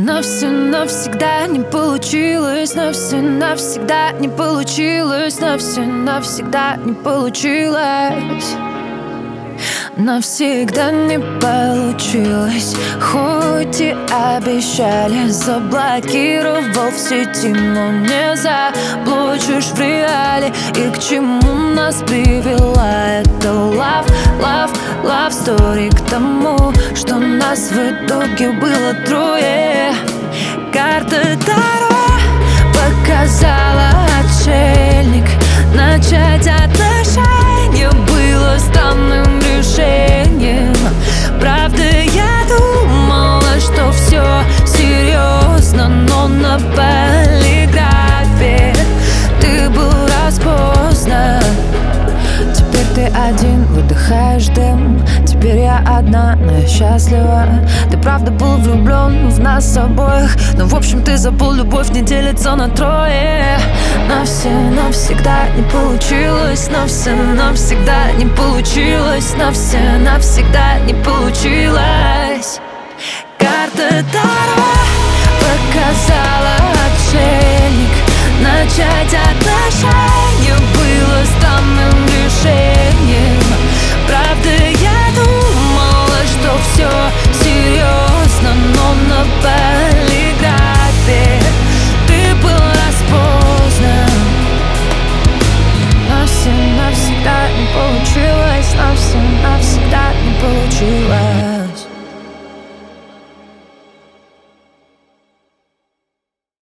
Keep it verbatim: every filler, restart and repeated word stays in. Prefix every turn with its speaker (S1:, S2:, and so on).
S1: Но все навсегда не получилось, но все навсегда не получилось, но все навсегда не получилось. Навсегда не получилось, хоть и обещали. Заблокировал в сети, но не заблочишь в реале. И к чему нас привела эта love, love, love story? К тому, что нас в итоге было трое. Карта Таро показала отшельник. Начать отношения было странным решением. Правда, я думала, что все серьезно, но на полиграфе ты был распознан. Теперь ты один, выдыхаешь дым. Теперь я одна, но я счастлива. Ты правда был влюблен в нас обоих, но в общем ты забыл, любовь не делится на трое. Но все навсегда не получилось, но все навсегда не получилось, но все навсегда не получилось. Карта Таро показала